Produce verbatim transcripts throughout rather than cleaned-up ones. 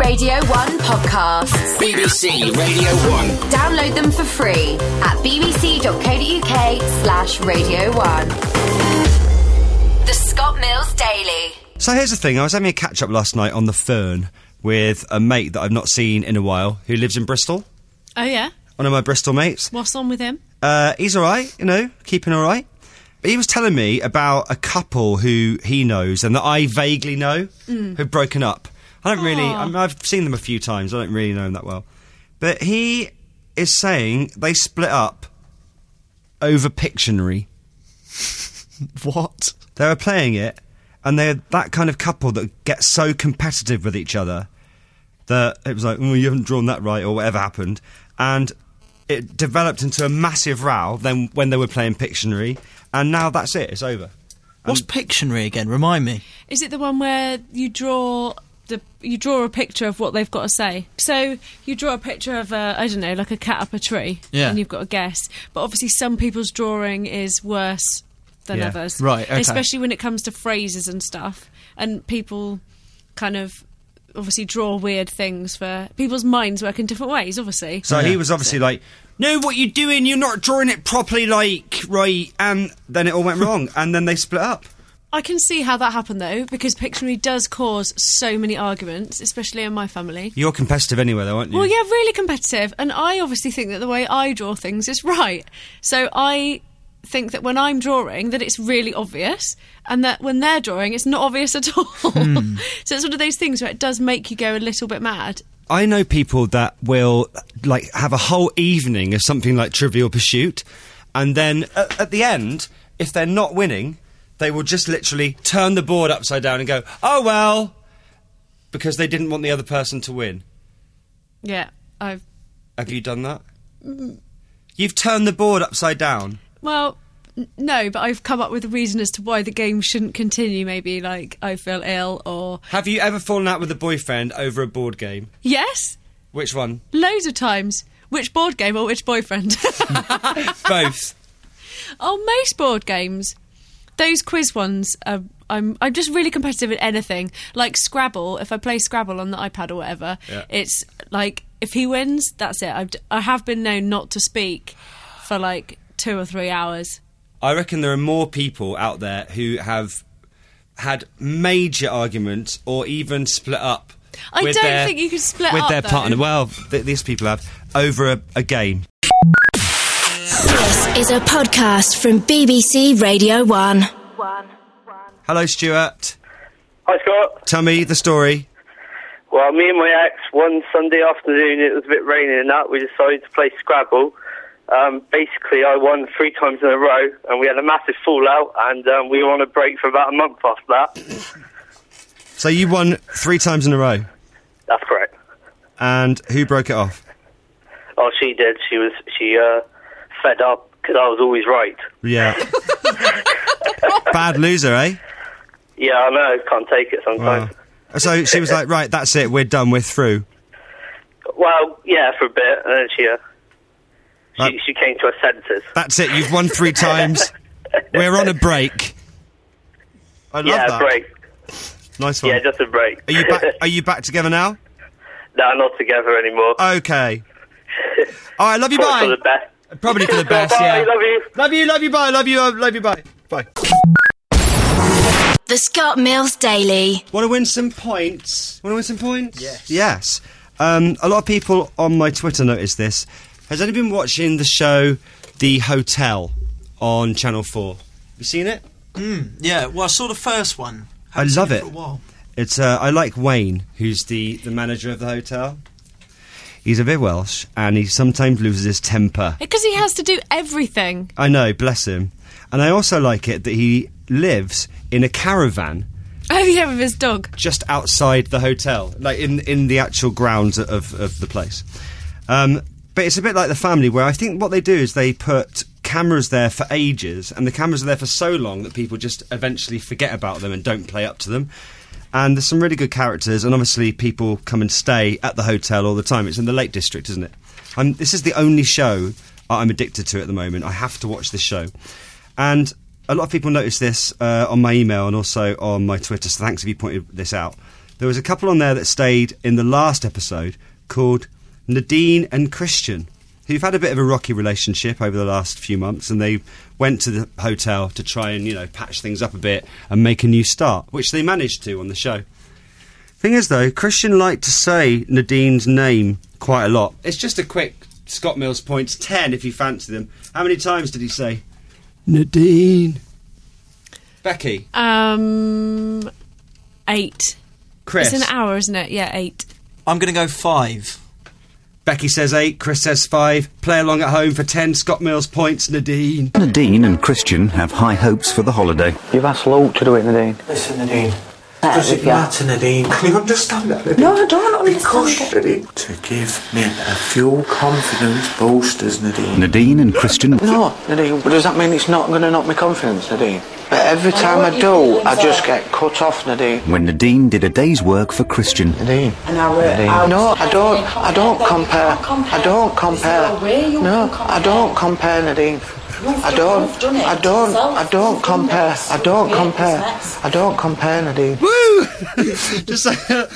Radio one podcasts. B B C Radio one. Download them for free at bbc.co.uk slash Radio one. The Scott Mills Daily. So here's the thing, I was having a catch-up last night on the Fern with a mate that I've not seen in a while who lives in Bristol. Oh, yeah? One of my Bristol mates. What's on with him? Uh, he's all right, you know, keeping all right. He was telling me about a couple who he knows and that I vaguely know mm. who've broken up. I don't really... I mean, I've seen them a few times. I don't really know them that well. But he is saying they split up over Pictionary. What? They were playing it, and they're that kind of couple that get so competitive with each other that it was like, oh, you haven't drawn that right, or whatever happened. And it developed into a massive row then when they were playing Pictionary, and now that's it, it's over. What's and Pictionary again? Remind me. Is it the one where you draw the you draw a picture of what they've got to say? So you draw a picture of a, I don't know, like a cat up a tree, yeah. and you've got to guess. But obviously some people's drawing is worse than yeah. others. Right, okay. Especially when it comes to phrases and stuff. And people kind of obviously draw weird things for... People's minds work in different ways, obviously. So yeah. he was obviously like, no, what you doing? You're not drawing it properly, like, right. And then it all went wrong, and then they split up. I can see how that happened, though, because Pictionary does cause so many arguments, especially in my family. You're competitive anyway, though, aren't you? Well, yeah, really competitive. And I obviously think that the way I draw things is right. So I think that when I'm drawing, that it's really obvious, and that when they're drawing, it's not obvious at all. Hmm. So it's one of those things where it does make you go a little bit mad. I know people that will, like, have a whole evening of something like Trivial Pursuit, and then at, at the end, if they're not winning, they will just literally turn the board upside down and go, oh, well, because they didn't want the other person to win. Yeah, I've... Have you done that? Mm. You've turned the board upside down? Well, n- no, but I've come up with a reason as to why the game shouldn't continue. Maybe, like, I feel ill, or... Have you ever fallen out with a boyfriend over a board game? Yes. Which one? Loads of times. Which board game or which boyfriend? Both. Oh, most board games. Those quiz ones, uh, I'm I'm just really competitive at anything. Like Scrabble, if I play Scrabble on the iPad or whatever, yeah. it's like, if he wins, that's it. I've, I have been known not to speak for like two or three hours. I reckon there are more people out there who have had major arguments or even split up. I with don't their, think you can split with up, their though. partner. Well, th- these people have, over a, a game. This is a podcast from B B C Radio one. Hello, Stuart. Hi, Scott. Tell me the story. Well, me and my ex, one Sunday afternoon, it was a bit raining and that, we decided to play Scrabble. Um, basically, I won three times in a row, and we had a massive fallout, and um, we were on a break for about a month after that. So you won three times in a row? That's correct. And who broke it off? Oh, she did. She was, she, uh, fed up, because I was always right. Yeah. Bad loser, eh? Yeah, I know. Can't take it sometimes. Wow. So she was like, right, that's it, we're done, we're through. Well, yeah, for a bit, and then she, uh, she, Right. she came to her senses. That's it, you've won three times. We're on a break. I love yeah, that. break. Nice one. Yeah, just a break. Are you back, are you back together now? No, not together anymore. Okay. All right, love you, Probably bye. for the best. Probably for the best, Bye, yeah. love you. Love you, love you, bye. Love you, uh, love you, bye. Bye. The Scott Mills Daily. Want to win some points? Want to win some points? Yes. Yes. Um, a lot of people on my Twitter noticed this. Has anyone been watching the show The Hotel on Channel four? Have you seen it? Mm, yeah, well, I saw the first one. I Haven't love seen it. For a while. It's uh, I like Wayne, who's the, the manager of the hotel. He's a bit Welsh, and he sometimes loses his temper. Because he has to do everything. I know, bless him. And I also like it that he lives in a caravan Oh, yeah, with his dog. just outside the hotel, like in in the actual grounds of, of the place. Um, but it's a bit like The Family, where I think what they do is they put cameras there for ages, and the cameras are there for so long that people just eventually forget about them and don't play up to them. And there's some really good characters, and obviously people come and stay at the hotel all the time. It's in the Lake District, isn't it? I'm, this is the only show I'm addicted to at the moment. I have to watch this show. And a lot of people noticed this uh, on my email and also on my Twitter, so thanks if you pointed this out. there was a couple on there that stayed in the last episode called Nadine and Christian, who've had a bit of a rocky relationship over the last few months, and they went to the hotel to try and, you know, patch things up a bit and make a new start, which they managed to on the show. Thing is, though, Christian liked to say Nadine's name quite a lot. It's just a quick Scott Mills points, ten if you fancy them. How many times did he say Nadine? Becky? Um, eight. Chris? It's an hour, isn't it? Yeah, eight. I'm going to go five. Becky says eight, Chris says five. Play along at home for ten Scott Mills points, Nadine. Nadine and Christian have high hopes for the holiday. You've asked Luke to do it, Nadine. Listen, Nadine. Does it matter, Nadine? Can you understand that, Nadine? No, I don't understand Because, Nadine, to give me a few confidence boosters, Nadine. Nadine and Christian... No, Nadine, but does that mean it's not going to knock me confidence, Nadine? But every time I, I do, I just get cut off, Nadine. When Nadine did a day's work for Christian. Nadine. And I Nadine. I no, I don't, I don't compare. I don't compare. No, I don't compare, Nadine. I don't, I don't, I don't compare. I don't compare. I don't compare, Nadine. Woo! Just like a,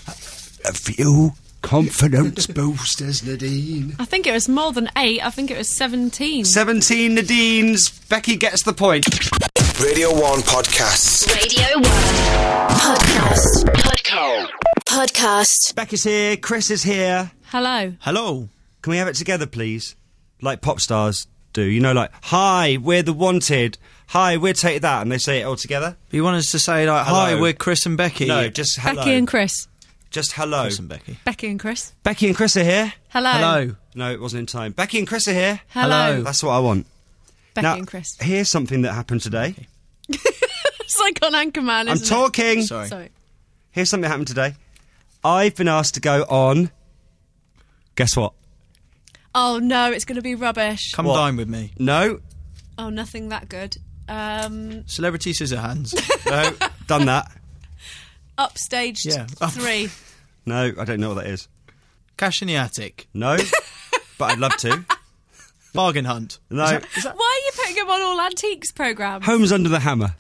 a few confidence boosters, Nadine. I think it was more than eight. I think it was seventeen. seventeen Nadines. Becky gets the point. Radio one Podcasts. Radio one Podcast. Podcast. Podcast. Becky's here. Chris is here. Hello. Hello. Can we have it together, please? Like pop stars do. You know, like, hi, we're the wanted. Hi, we're Take That. And they say it all together. You want us to say, like, Hello. hi, we're Chris and Becky? No, just hello. Becky and Chris. Just hello. Chris and Becky. Becky and Chris. Becky and Chris are here. Hello. Hello. No, it wasn't in time. Becky and Chris are here. Hello. That's what I want. Becky now, and Chris. Here's something that happened today. It's like on Anchorman, isn't I'm it? talking. Sorry. Sorry. Here's something that happened today. I've been asked to go on... Guess what? Oh, no, it's going to be rubbish. Come What? dine with me. No. Oh, nothing that good. Um, Celebrity Scissorhands. No. Done that. Upstaged Yeah. three. No, I don't know what that is. Cash in the Attic. No. But I'd love to. Bargain Hunt. No. Why are you putting him on all antiques programmes? Homes Under the Hammer.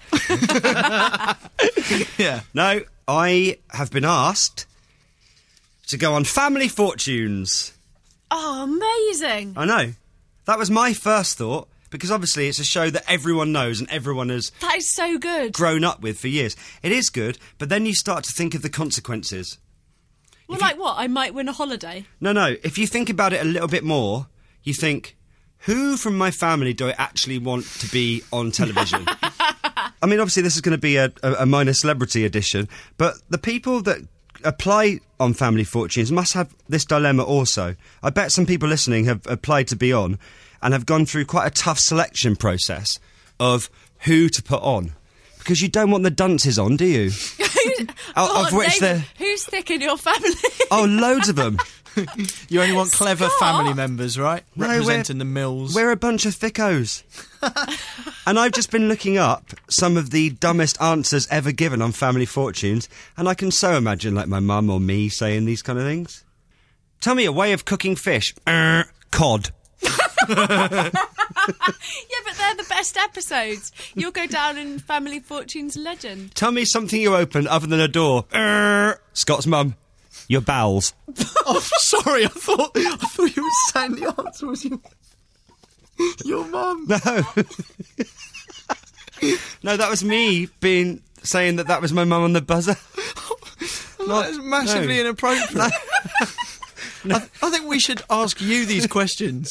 Yeah. No, I have been asked to go on Family Fortunes. Oh, amazing. I know. That was my first thought, because obviously it's a show that everyone knows and everyone has That is so good. grown up with for years. It is good, but then you start to think of the consequences. Well, like what? I might win a holiday. No, no, if you think about it a little bit more, you think, who from my family do I actually want to be on television? I mean, obviously this is going to be a, a, a minor celebrity edition, but the people that apply on Family Fortunes must have this dilemma also. I bet some people listening have applied to be on and have gone through quite a tough selection process of who to put on. Because you don't want the dunces on, do you? of, Oh, of which David, there... who's thick in your family? Oh, loads of them. You only want clever Scott. family members, right? No, Representing we're- the mills. We're a bunch of thickos. And I've just been looking up some of the dumbest answers ever given on Family Fortunes, and I can so imagine, like, my mum or me saying these kind of things. Tell me a way of cooking fish. Er, cod. Yeah, but they're the best episodes. You'll go down in Family Fortunes legend. Tell me something you open other than a door. Er, Scott's mum. Your bowels. Oh, sorry, I thought I thought you were saying the answer was your, your mum. No. No, that was me being saying that that was my mum on the buzzer. That is massively no. inappropriate. I, I think we should ask you these questions.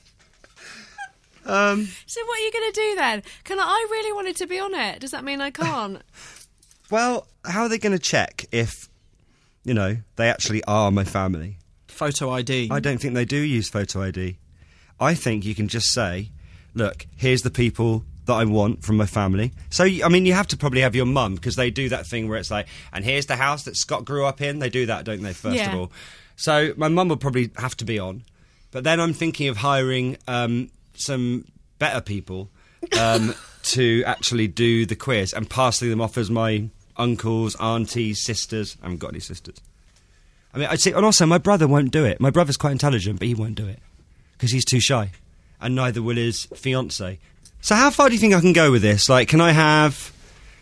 Um, So what are you going to do then? Can I, I really wanted to be on it. Does that mean I can't? well, how are they going to check if, you know, they actually are my family? Photo I D. I don't think they do use photo I D. I think you can just say, look, here's the people that I want from my family. So, I mean, you have to probably have your mum, because they do that thing where it's like, and here's the house that Scott grew up in. They do that, don't they, first Yeah. of all? So my mum will probably have to be on. But then I'm thinking of hiring um, some better people um, to actually do the quiz and passing them off as my uncles, aunties, sisters. I haven't got any sisters. I mean, I'd say, and also my brother won't do it. My brother's quite intelligent, but he won't do it because he's too shy, and neither will his fiance. So how far do you think I can go with this? Like, can I have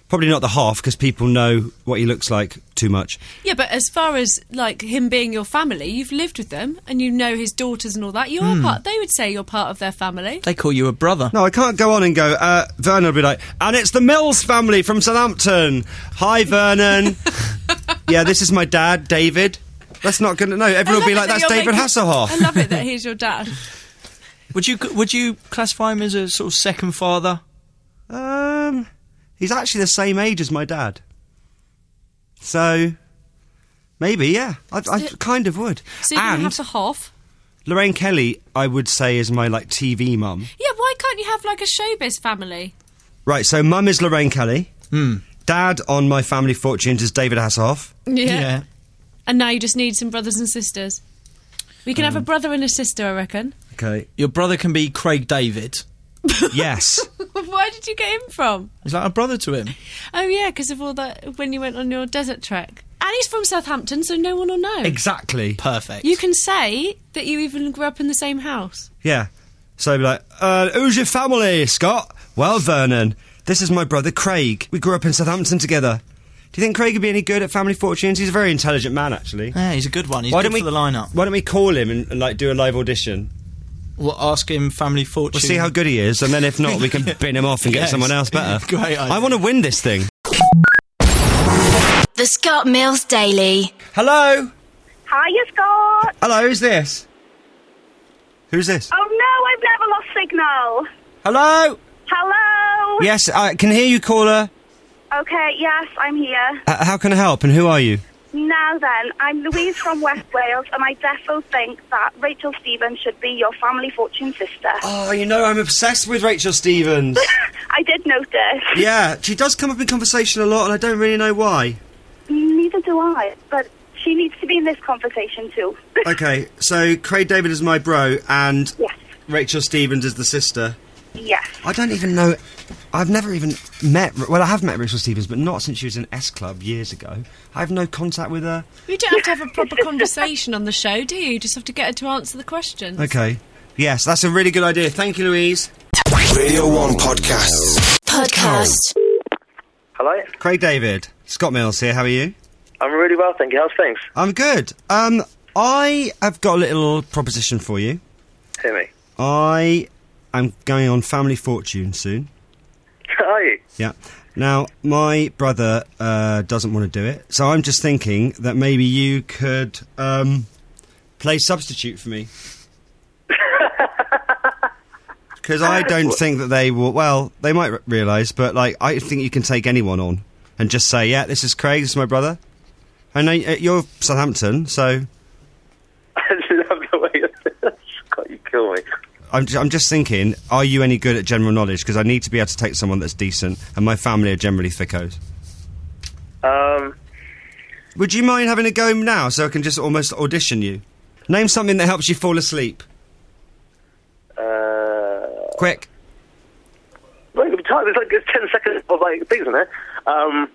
Probably not the half, because people know what he looks like too much. Yeah, but as far as, like, him being your family, you've lived with them, and you know his daughters and all that. You're Hmm. part... They would say you're part of their family. They call you a brother. No, I can't go on and go, uh, Vernon will be like, and it's the Mills family from Southampton. Hi, Vernon. Yeah, this is my dad, David. That's not going to... No, everyone will be like, that's David Hasselhoff. I love it that he's your dad. Would you would you classify him as a sort of second father? Um, he's actually the same age as my dad. So, maybe, yeah. I, I kind of would. So you and can have a half. Lorraine Kelly, I would say, is my, like, T V mum. Yeah, why can't you have, like, a showbiz family? Right, so mum is Lorraine Kelly. Hmm. Dad on My Family Fortunes is David Hasselhoff. Yeah. And now you just need some brothers and sisters. We can Um. have a brother and a sister, I reckon. Okay. Your brother can be Craig David. Yes. Where did you get him from? He's like a brother to him. Oh, yeah, because of all that, when you went on your desert trek. And he's from Southampton, so no one will know. Exactly. Perfect. You can say that you even grew up in the same house. Yeah. So I'd be like, uh, who's your family, Scott? Well, Vernon, this is my brother Craig. We grew up in Southampton together. Do you think Craig would be any good at Family Fortunes? He's a very intelligent man, actually. Yeah, he's a good one. He's Why good don't we, for the lineup. Why don't we call him and, and like do a live audition? We'll ask him Family Fortune. We'll see how good he is, and then if not, we can bin him off and get Yes. someone else better. Great idea. I want to win this thing. The Scott Mills Daily. Hello? Hiya, Scott. Hello, who's this? Who's this? Oh no, I've never lost signal. Hello? Hello. Yes, I can hear you, caller. Okay, yes, I'm here. Uh, how can I help, and who are you? Now then, I'm Louise from West Wales, and I defo think that Rachel Stevens should be your Family Fortune sister. Oh, you know, I'm obsessed with Rachel Stevens. I did notice. Yeah, she does come up in conversation a lot, and I don't really know why. Neither do I, but she needs to be in this conversation too. Okay, so Craig David is my bro, and Yes. Rachel Stevens is the sister. Yes. I don't even know... I've never even met... Well, I have met Rachel Stevens, but not since she was in S Club years ago. I have no contact with her. You don't have to have a proper conversation on the show, do you? You just have to get her to answer the questions. Okay. Yes, that's a really good idea. Thank you, Louise. Radio one Podcasts. Podcast. Hello? Craig David, Scott Mills here. How are you? I'm really well, thank you. How's things? I'm good. Um, I have got a little proposition for you. Hear me. I am going on Family Fortune soon. Are you? Yeah. Now, my brother uh, doesn't want to do it, so I'm just thinking that maybe you could um, play substitute for me. Because I don't think that they will... Well, they might r- realise, but, like, I think you can take anyone on and just say, yeah, this is Craig, this is my brother. I know uh, you're Southampton, so... I love the way you Scott, you kill me. I'm, ju- I'm just thinking, are you any good at general knowledge? Because I need to be able to take someone that's decent, and my family are generally thickos. Um, Would you mind having a go now, so I can just almost audition you? Name something that helps you fall asleep. uh... Quick. Like, there's like there's ten seconds of, like, things in there. Um...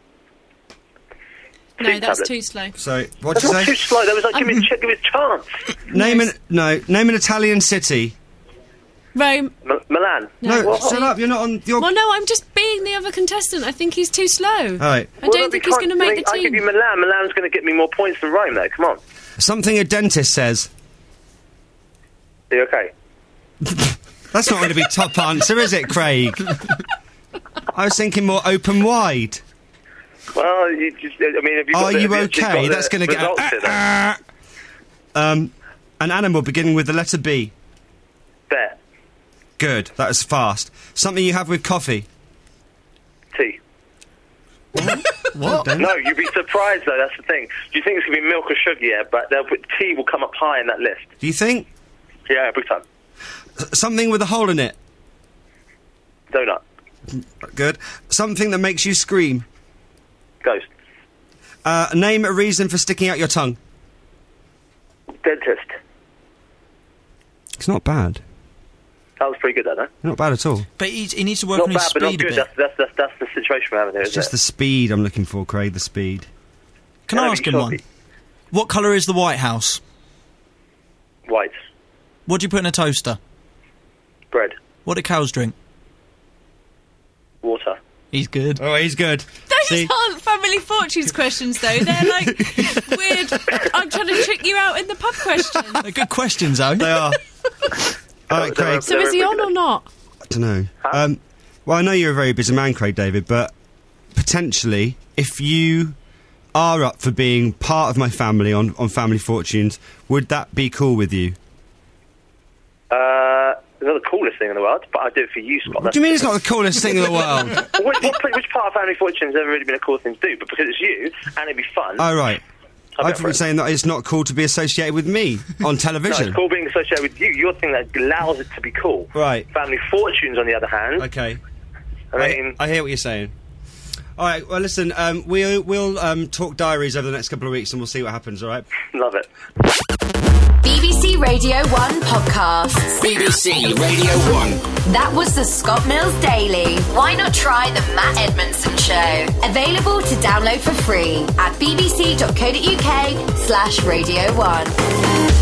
No, Sleep that's tablet. too slow. So, what'd That's you not say? too slow. That was like, give me, give me a chance. Name an... No, name an Italian city. Rome. M- Milan. No, What? shut up, you're not on... You're... Well, no, I'm just being the other contestant. I think he's too slow. All right. I don't think he's going to make the I give team. you Milan. Milan's going to get me more points than Rome, though. Come on. Something a dentist says. Are you okay? That's not going to be top answer, is it, Craig? I was thinking more open wide. Well, you just, I mean, have you got Are the, you have actually got okay? the That's going to get... results here, then? Uh, uh, um, an animal beginning with the letter B. Bear. Good, that was fast. Something you have with coffee. Tea. What? No, you'd be surprised, though. That's the thing. Do you think it's going to be milk or sugar? Yeah, but they'll put tea will come up high in that list. Do you think? Yeah, big time. S- something with a hole in it. Donut. Good. Something that makes you scream. Ghost. Uh, name a reason for sticking out your tongue. Dentist. It's not bad. That was pretty good, though, no? Not bad at all. But he, he needs to work Not on bad, his but not speed a good. bit. That's, that's, that's, that's the situation we're having here, It's isn't just it? the speed I'm looking for, Craig, the speed. Can I Yeah, ask be him one? choppy. What colour is the White House? White. What do you put in a toaster? Bread. What do cows drink? Water. He's good. Oh, he's good. Those See? aren't family fortunes questions, though. They're like weird. I'm trying to trick you out in the pub questions. They're good questions, though. They are. All right, Craig. So is he on or not? I don't know. Um, well, I know you're a very busy man, Craig David, but potentially, if you are up for being part of my family on, on Family Fortunes, would that be cool with you? Uh, it's not the coolest thing in the world, but I'll do it for you, Scott. What do you mean it's not the coolest thing in the world? which, what, which part of Family Fortunes has ever really been a cool thing to do? But because it's you, and it'd be fun. Oh, right. I'll I've go for been it. saying that it's not cool to be associated with me on No, television. it's cool being associated with you. Your thing that allows it to be cool. Right. Family Fortunes, on the other hand. Okay. I mean, I, I hear what you're saying. All right, well, listen, um, we'll, we'll um, talk diaries over the next couple of weeks and we'll see what happens, all right? love it. B B C Radio one podcast. B B C Radio one. That was the Scott Mills Daily. Why not try the Matt Edmondson Show? Available to download for free at bbc.co.uk slash radio one.